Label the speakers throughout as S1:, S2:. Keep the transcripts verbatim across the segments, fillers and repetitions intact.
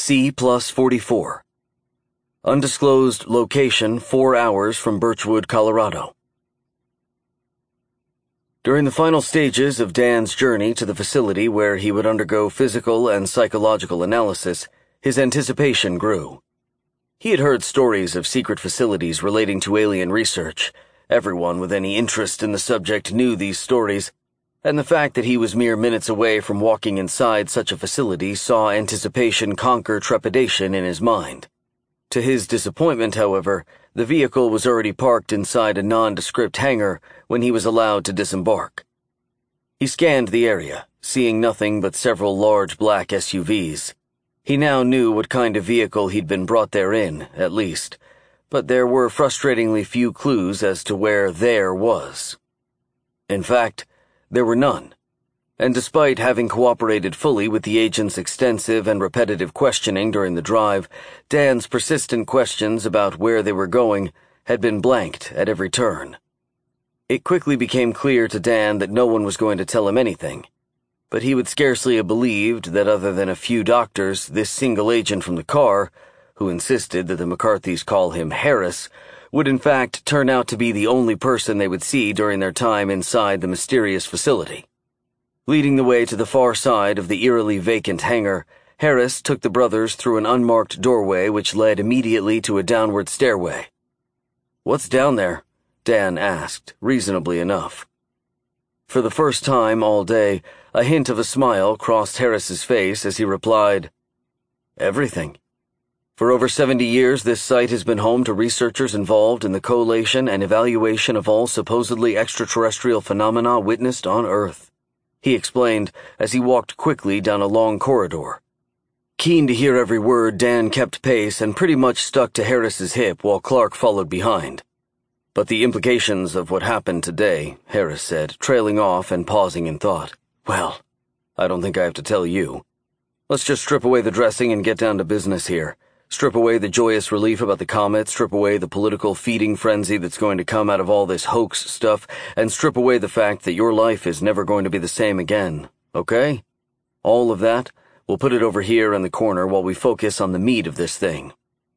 S1: C plus forty-four. Undisclosed location four hours from Birchwood, Colorado. During the final stages of Dan's journey to the facility where he would undergo physical and psychological analysis, his anticipation grew. He had heard stories of secret facilities relating to alien research. Everyone with any interest in the subject knew these stories, and the fact that he was mere minutes away from walking inside such a facility saw anticipation conquer trepidation in his mind. To his disappointment, however, the vehicle was already parked inside a nondescript hangar when he was allowed to disembark. He scanned the area, seeing nothing but several large black S U Vs. He now knew what kind of vehicle he'd been brought there in, at least, but there were frustratingly few clues as to where there was. In fact, there were none, and despite having cooperated fully with the agent's extensive and repetitive questioning during the drive, Dan's persistent questions about where they were going had been blanked at every turn. It quickly became clear to Dan that no one was going to tell him anything, but he would scarcely have believed that other than a few doctors, this single agent from the car, who insisted that the McCarthys call him Harris, would in fact turn out to be the only person they would see during their time inside the mysterious facility. Leading the way to the far side of the eerily vacant hangar, Harris took the brothers through an unmarked doorway which led immediately to a downward stairway. "What's down there?" Dan asked, reasonably enough. For the first time all day, a hint of a smile crossed Harris's face as he replied, "Everything. For over seventy years, this site has been home to researchers involved in the collation and evaluation of all supposedly extraterrestrial phenomena witnessed on Earth," he explained as he walked quickly down a long corridor. Keen to hear every word, Dan kept pace and pretty much stuck to Harris's hip while Clark followed behind. "But the implications of what happened today," Harris said, trailing off and pausing in thought. "Well, I don't think I have to tell you. Let's just strip away the dressing and get down to business here. Strip away the joyous relief about the comet, strip away the political feeding frenzy that's going to come out of all this hoax stuff, and strip away the fact that your life is never going to be the same again, okay? All of that, we'll put it over here in the corner while we focus on the meat of this thing.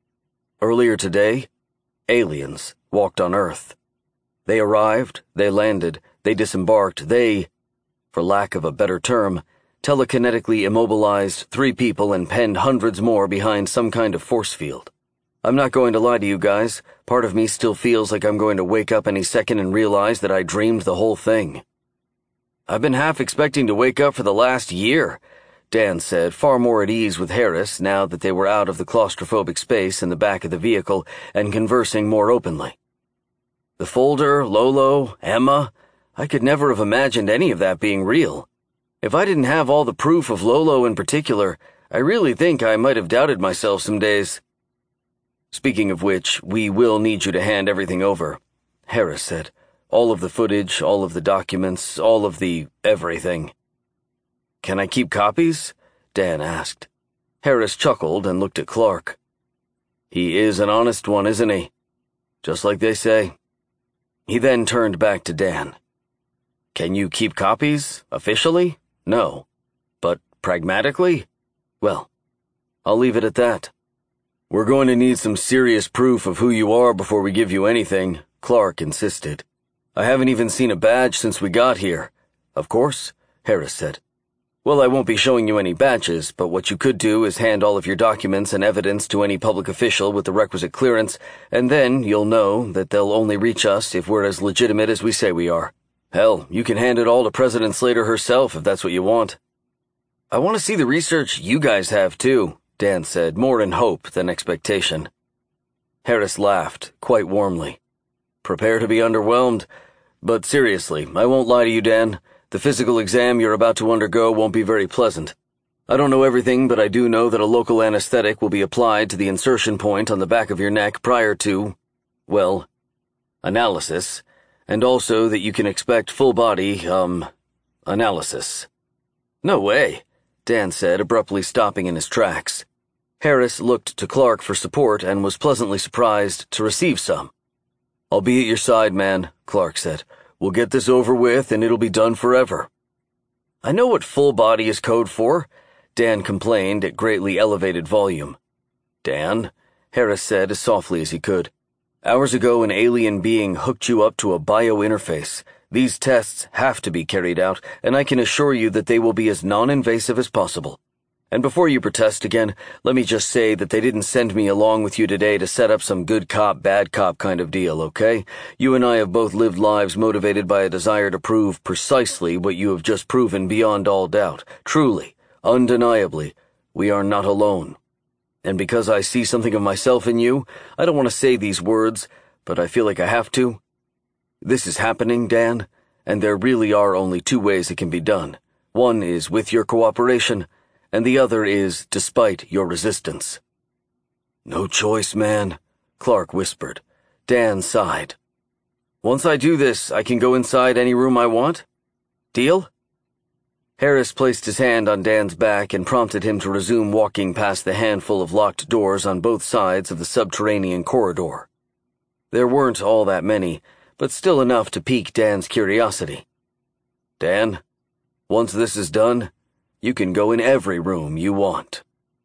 S1: Earlier today, aliens walked on Earth. They arrived, they landed, they disembarked, they, for lack of a better term, telekinetically immobilized three people and penned hundreds more behind some kind of force field. I'm not going to lie to you guys, part of me still feels like I'm going to wake up any second and realize that I dreamed the whole thing." "I've been half expecting to wake up for the last year," Dan said, far more at ease with Harris now that they were out of the claustrophobic space in the back of the vehicle and conversing more openly. "The folder, Lolo, Emma, I could never have imagined any of that being real. If I didn't have all the proof of Lolo in particular, I really think I might have doubted myself some days." "Speaking of which, we will need you to hand everything over," Harris said. "All of the footage, all of the documents, all of the everything." "Can I keep copies?" Dan asked. Harris chuckled and looked at Clark. "He is an honest one, isn't he? Just like they say." He then turned back to Dan. "Can you keep copies, officially? No. But pragmatically? Well, I'll leave it at that." "We're going to need some serious proof of who you are before we give you anything," Clark insisted. "I haven't even seen a badge since we got here." "Of course," Harris said. "Well, I won't be showing you any badges, but what you could do is hand all of your documents and evidence to any public official with the requisite clearance, and then you'll know that they'll only reach us if we're as legitimate as we say we are. Hell, you can hand it all to President Slater herself if that's what you want." "I want to see the research you guys have, too," Dan said, more in hope than expectation. Harris laughed, quite warmly. "Prepare to be underwhelmed. But seriously, I won't lie to you, Dan. The physical exam you're about to undergo won't be very pleasant. I don't know everything, but I do know that a local anesthetic will be applied to the insertion point on the back of your neck prior to, well, analysis, and also that you can expect full-body, um, analysis." "No way," Dan said, abruptly stopping in his tracks. Harris looked to Clark for support and was pleasantly surprised to receive some. "I'll be at your side, man," Clark said. "We'll get this over with and it'll be done forever." "I know what full body is code for," Dan complained at greatly elevated volume. Dan, Harris said as softly as he could. Hours ago, an alien being hooked you up to a biointerface. These tests have to be carried out, and I can assure you that they will be as non-invasive as possible. And before you protest again, let me just say that they didn't send me along with you today to set up some good cop, bad cop kind of deal, okay? You and I have both lived lives motivated by a desire to prove precisely what you have just proven beyond all doubt. Truly, undeniably, we are not alone. And because I see something of myself in you, I don't want to say these words, but I feel like I have to. This is happening, Dan, and there really are only two ways it can be done. One is with your cooperation, and the other is despite your resistance. No choice, man, Clark whispered. Dan sighed. Once I do this, I can go inside any room I want? Deal? Harris placed his hand on Dan's back and prompted him to resume walking past the handful of locked doors on both sides of the subterranean corridor. There weren't all that many, but still enough to pique Dan's curiosity. Dan, once this is done, you can go in every room you want.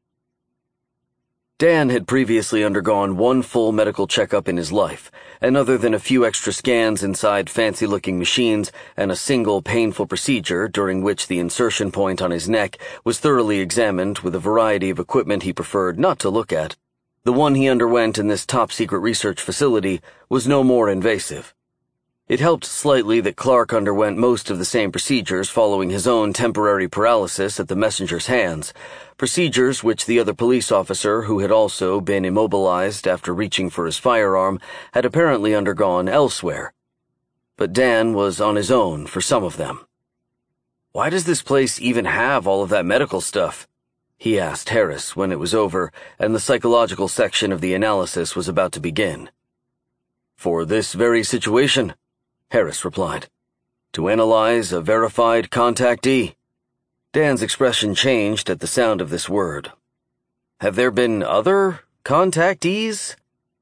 S1: Dan had previously undergone one full medical checkup in his life, and other than a few extra scans inside fancy-looking machines and a single painful procedure during which the insertion point on his neck was thoroughly examined with a variety of equipment he preferred not to look at, the one he underwent in this top-secret research facility was no more invasive. It helped slightly that Clark underwent most of the same procedures following his own temporary paralysis at the messenger's hands, procedures which the other police officer, who had also been immobilized after reaching for his firearm, had apparently undergone elsewhere. But Dan was on his own for some of them. Why does this place even have all of that medical stuff? He asked Harris when it was over and the psychological section of the analysis was about to begin. For this very situation, Harris replied. To analyze a verified contactee. Dan's expression changed at the sound of this word. Have there been other contactees?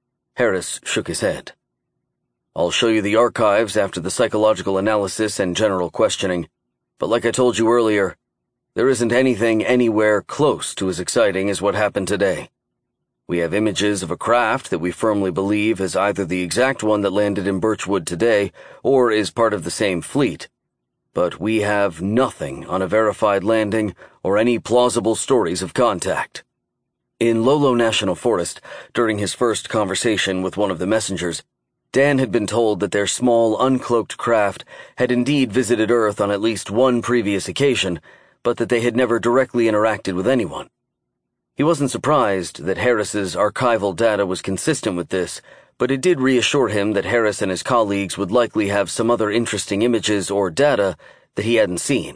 S1: Harris shook his head. I'll show you the archives after the psychological analysis and general questioning, but like I told you earlier, there isn't anything anywhere close to as exciting as what happened today. We have images of a craft that we firmly believe is either the exact one that landed in Birchwood today or is part of the same fleet. But we have nothing on a verified landing or any plausible stories of contact. In Lolo National Forest, during his first conversation with one of the messengers, Dan had been told that their small, uncloaked craft had indeed visited Earth on at least one previous occasion, but that they had never directly interacted with anyone. He wasn't surprised that Harris's archival data was consistent with this, but it did reassure him that Harris and his colleagues would likely have some other interesting images or data that he hadn't seen.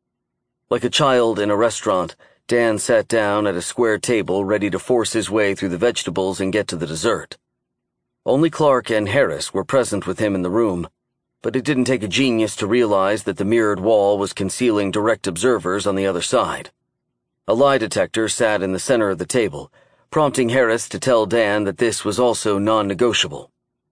S1: Like a child in a restaurant, Dan sat down at a square table ready to force his way through the vegetables and get to the dessert. Only Clark and Harris were present with him in the room, but it didn't take a genius to realize that the mirrored wall was concealing direct observers on the other side. A lie detector sat in the center of the table, prompting Harris to tell Dan that this was also non-negotiable.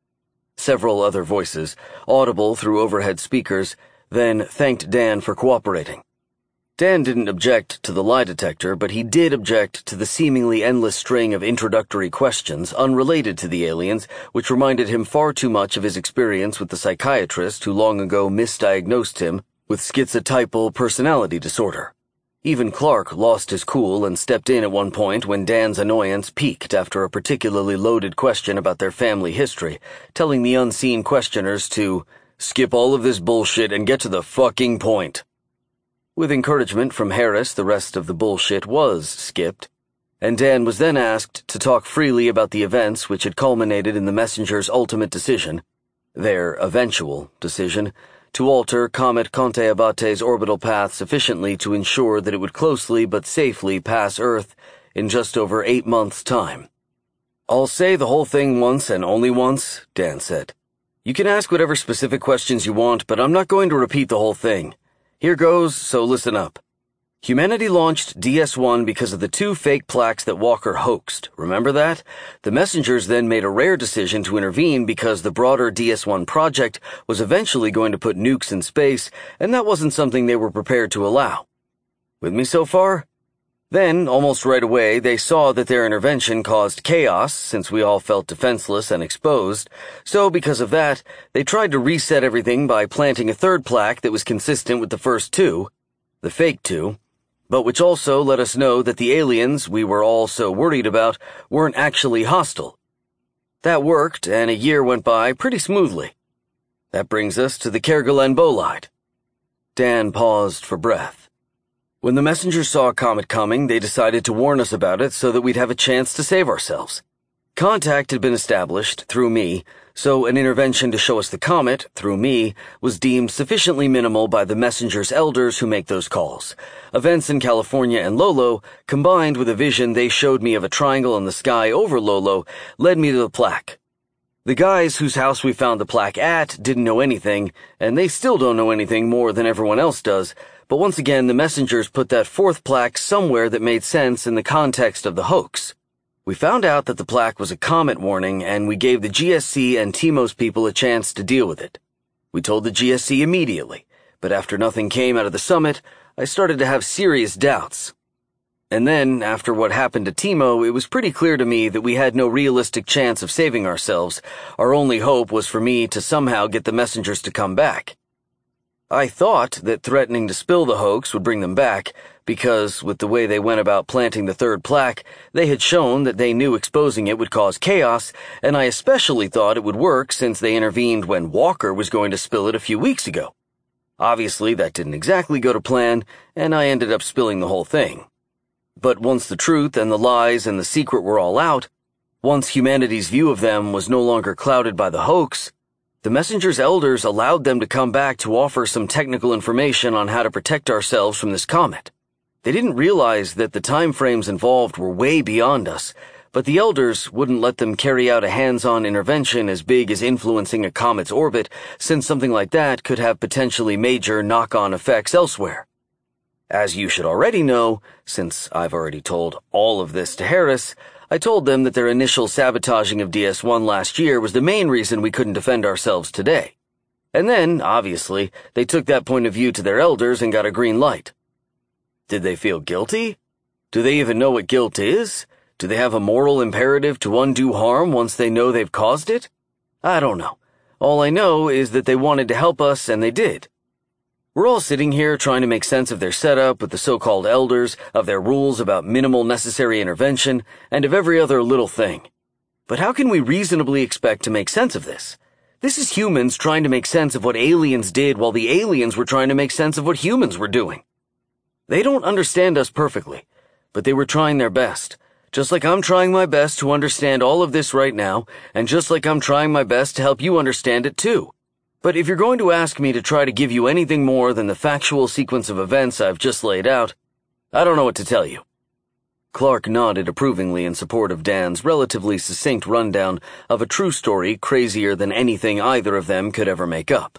S1: Several other voices, audible through overhead speakers, then thanked Dan for cooperating. Dan didn't object to the lie detector, but he did object to the seemingly endless string of introductory questions unrelated to the aliens, which reminded him far too much of his experience with the psychiatrist who long ago misdiagnosed him with schizotypal personality disorder. Even Clark lost his cool and stepped in at one point when Dan's annoyance peaked after a particularly loaded question about their family history, telling the unseen questioners to skip all of this bullshit and get to the fucking point. With encouragement from Harris, the rest of the bullshit was skipped, and Dan was then asked to talk freely about the events which had culminated in the messenger's ultimate decision, their eventual decision, to alter Comet Conte Abate's orbital path sufficiently to ensure that it would closely but safely pass Earth in just over eight months' time. I'll say the whole thing once and only once, Dan said. You can ask whatever specific questions you want, but I'm not going to repeat the whole thing. Here goes, so listen up. Humanity launched D S one because of the two fake plaques that Walker hoaxed. Remember that? The messengers then made a rare decision to intervene because the broader D S one project was eventually going to put nukes in space, and that wasn't something they were prepared to allow. With me so far? Then, almost right away, they saw that their intervention caused chaos since we all felt defenseless and exposed, so because of that, they tried to reset everything by planting a third plaque that was consistent with the first two, the fake two, but which also let us know that the aliens we were all so worried about weren't actually hostile. That worked, and a year went by pretty smoothly. That brings us to the Kerguelen bolide. Dan paused for breath. When the messengers saw a comet coming, they decided to warn us about it so that we'd have a chance to save ourselves. Contact had been established, through me, so an intervention to show us the comet, through me, was deemed sufficiently minimal by the messengers' elders who make those calls. Events in California and Lolo, combined with a vision they showed me of a triangle in the sky over Lolo, led me to the plaque. The guys whose house we found the plaque at didn't know anything, and they still don't know anything more than everyone else does, but once again the messengers put that fourth plaque somewhere that made sense in the context of the hoax. We found out that the plaque was a comet warning, and we gave the G S C and T M O S people a chance to deal with it. We told the G S C immediately, but after nothing came out of the summit, I started to have serious doubts. And then, after what happened to T M O, it was pretty clear to me that we had no realistic chance of saving ourselves. Our only hope was for me to somehow get the messengers to come back. I thought that threatening to spill the hoax would bring them back, because, with the way they went about planting the third plaque, they had shown that they knew exposing it would cause chaos, and I especially thought it would work since they intervened when Walker was going to spill it a few weeks ago. Obviously, that didn't exactly go to plan, and I ended up spilling the whole thing. But once the truth and the lies and the secret were all out, once humanity's view of them was no longer clouded by the hoax, the messengers' elders allowed them to come back to offer some technical information on how to protect ourselves from this comet. They didn't realize that the time frames involved were way beyond us, but the elders wouldn't let them carry out a hands-on intervention as big as influencing a comet's orbit, since something like that could have potentially major knock-on effects elsewhere. As you should already know, since I've already told all of this to Harris, I told them that their initial sabotaging of D S one last year was the main reason we couldn't defend ourselves today. And then, obviously, they took that point of view to their elders and got a green light. Did they feel guilty? Do they even know what guilt is? Do they have a moral imperative to undo harm once they know they've caused it? I don't know. All I know is that they wanted to help us, and they did. We're all sitting here trying to make sense of their setup with the so-called elders, of their rules about minimal necessary intervention, and of every other little thing. But how can we reasonably expect to make sense of this? This is humans trying to make sense of what aliens did while the aliens were trying to make sense of what humans were doing. They don't understand us perfectly, but they were trying their best. Just like I'm trying my best to understand all of this right now, and just like I'm trying my best to help you understand it too. But if you're going to ask me to try to give you anything more than the factual sequence of events I've just laid out, I don't know what to tell you. Clark nodded approvingly in support of Dan's relatively succinct rundown of a true story crazier than anything either of them could ever make up.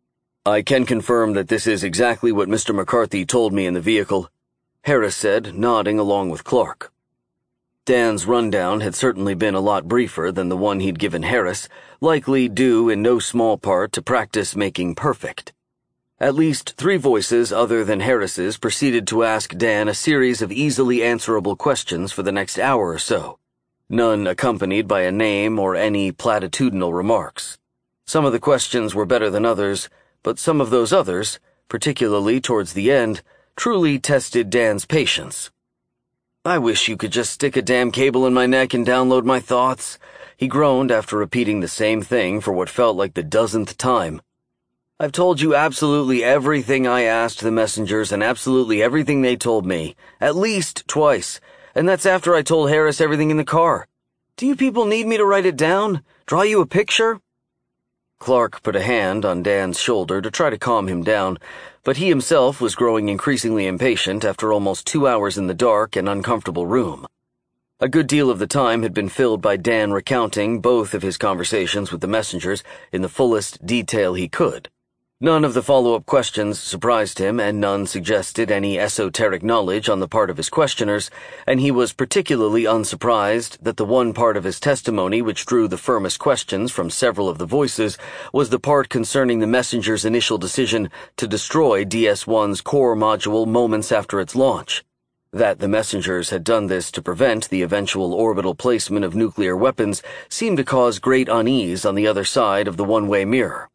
S1: I can confirm that this is exactly what Mister McCarthy told me in the vehicle, Harris said, nodding along with Clark. Dan's rundown had certainly been a lot briefer than the one he'd given Harris, likely due in no small part to practice making perfect. At least three voices other than Harris's proceeded to ask Dan a series of easily answerable questions for the next hour or so, none accompanied by a name or any platitudinal remarks. Some of the questions were better than others, but some of those others, particularly towards the end, truly tested Dan's patience. I wish you could just stick a damn cable in my neck and download my thoughts, he groaned after repeating the same thing for what felt like the dozenth time. I've told you absolutely everything I asked the messengers and absolutely everything they told me, at least twice, and that's after I told Harris everything in the car. Do you people need me to write it down? Draw you a picture? Clark put a hand on Dan's shoulder to try to calm him down, but he himself was growing increasingly impatient after almost two hours in the dark and uncomfortable room. A good deal of the time had been filled by Dan recounting both of his conversations with the messengers in the fullest detail he could. None of the follow-up questions surprised him, and none suggested any esoteric knowledge on the part of his questioners, and he was particularly unsurprised that the one part of his testimony which drew the firmest questions from several of the voices was the part concerning the messenger's initial decision to destroy D S one's core module moments after its launch. That the messengers had done this to prevent the eventual orbital placement of nuclear weapons seemed to cause great unease on the other side of the one-way mirror.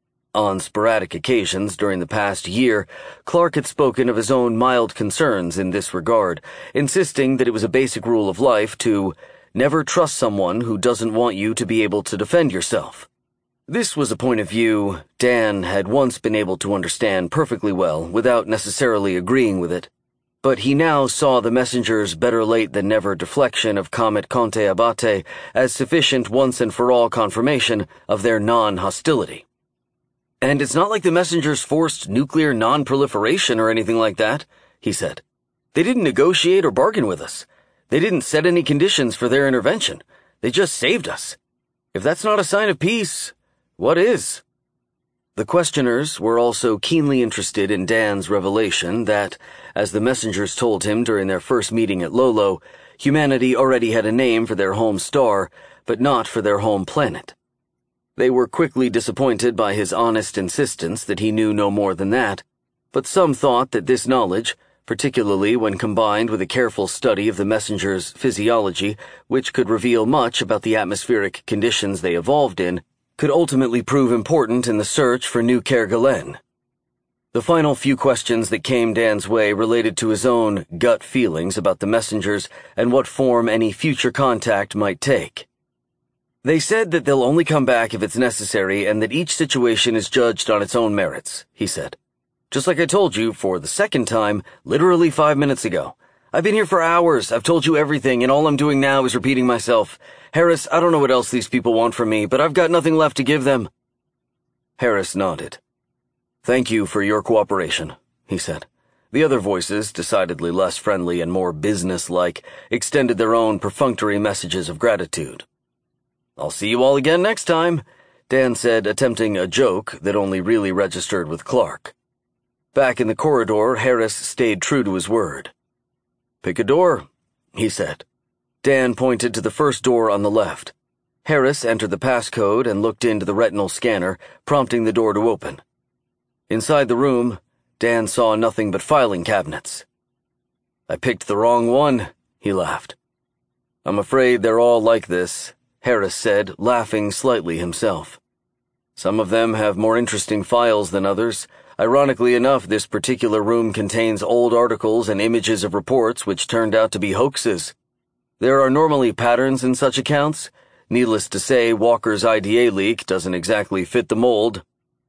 S1: On sporadic occasions during the past year, Clark had spoken of his own mild concerns in this regard, insisting that it was a basic rule of life to never trust someone who doesn't want you to be able to defend yourself. This was a point of view Dan had once been able to understand perfectly well without necessarily agreeing with it. But he now saw the messenger's better-late-than-never deflection of Comet Conte Abate as sufficient once-and-for-all confirmation of their non-hostility. "And it's not like the messengers forced nuclear non-proliferation or anything like that," he said. "They didn't negotiate or bargain with us. They didn't set any conditions for their intervention. They just saved us. If that's not a sign of peace, what is?" The questioners were also keenly interested in Dan's revelation that, as the messengers told him during their first meeting at Lolo, humanity already had a name for their home star, but not for their home planet. They were quickly disappointed by his honest insistence that he knew no more than that, but some thought that this knowledge, particularly when combined with a careful study of the messenger's physiology, which could reveal much about the atmospheric conditions they evolved in, could ultimately prove important in the search for New Kerguelen. The final few questions that came Dan's way related to his own gut feelings about the messengers and what form any future contact might take. "They said that they'll only come back if it's necessary and that each situation is judged on its own merits," he said. "Just like I told you for the second time, literally five minutes ago. I've been here for hours, I've told you everything, and all I'm doing now is repeating myself. Harris, I don't know what else these people want from me, but I've got nothing left to give them." Harris nodded. "Thank you for your cooperation," he said. The other voices, decidedly less friendly and more business-like, extended their own perfunctory messages of gratitude. "I'll see you all again next time," Dan said, attempting a joke that only really registered with Clark. Back in the corridor, Harris stayed true to his word. "Pick a door," he said. Dan pointed to the first door on the left. Harris entered the passcode and looked into the retinal scanner, prompting the door to open. Inside the room, Dan saw nothing but filing cabinets. "I picked the wrong one," he laughed. "I'm afraid they're all like this," Harris said, laughing slightly himself. "Some of them have more interesting files than others. Ironically enough, this particular room contains old articles and images of reports which turned out to be hoaxes. There are normally patterns in such accounts. Needless to say, Walker's I D A leak doesn't exactly fit the mold."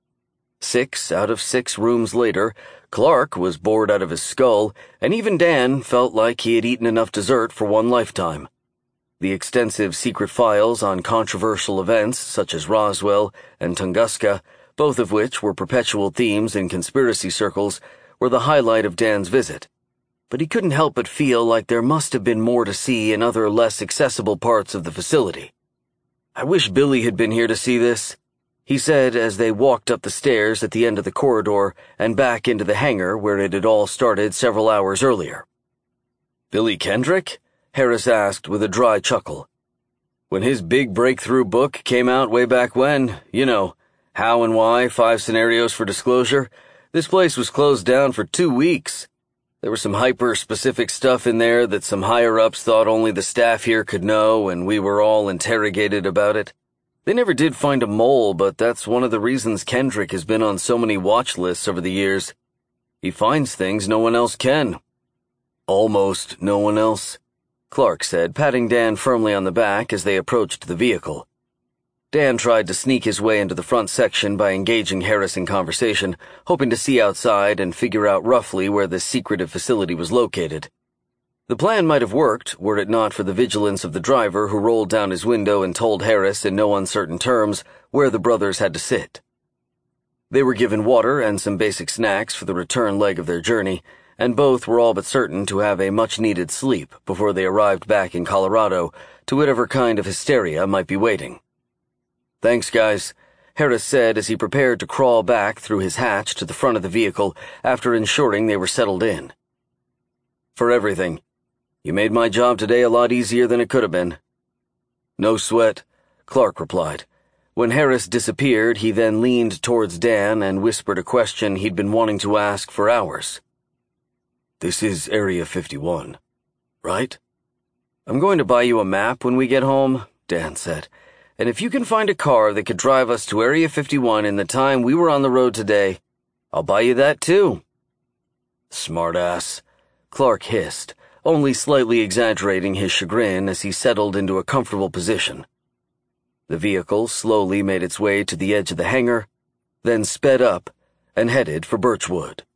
S1: Six out of six rooms later, Clark was bored out of his skull, and even Dan felt like he had eaten enough dessert for one lifetime. The extensive secret files on controversial events such as Roswell and Tunguska, both of which were perpetual themes in conspiracy circles, were the highlight of Dan's visit. But he couldn't help but feel like there must have been more to see in other less accessible parts of the facility. "I wish Billy had been here to see this," he said as they walked up the stairs at the end of the corridor and back into the hangar where it had all started several hours earlier. "Billy Kendrick?" Harris asked with a dry chuckle. "When his big breakthrough book came out way back when, you know, How and Why, Five Scenarios for Disclosure, this place was closed down for two weeks. There was some hyper-specific stuff in there that some higher-ups thought only the staff here could know, and we were all interrogated about it. They never did find a mole, but that's one of the reasons Kendrick has been on so many watch lists over the years. He finds things no one else can." "Almost no one else," Clark said, patting Dan firmly on the back as they approached the vehicle. Dan tried to sneak his way into the front section by engaging Harris in conversation, hoping to see outside and figure out roughly where the secretive facility was located. The plan might have worked were it not for the vigilance of the driver who rolled down his window and told Harris in no uncertain terms where the brothers had to sit. They were given water and some basic snacks for the return leg of their journey, and both were all but certain to have a much-needed sleep before they arrived back in Colorado to whatever kind of hysteria might be waiting. "Thanks, guys," Harris said as he prepared to crawl back through his hatch to the front of the vehicle after ensuring they were settled in. "For everything. You made my job today a lot easier than it could have been." "No sweat," Clark replied. When Harris disappeared, he then leaned towards Dan and whispered a question he'd been wanting to ask for hours. This is Area fifty-one, right? I'm going to buy you a map when we get home, Dan said, and if you can find a car that could drive us to Area fifty-one in the time we were on the road today, I'll buy you that too. Smartass, Clark hissed, only slightly exaggerating his chagrin as he settled into a comfortable position. The vehicle slowly made its way to the edge of the hangar, then sped up and headed for Birchwood.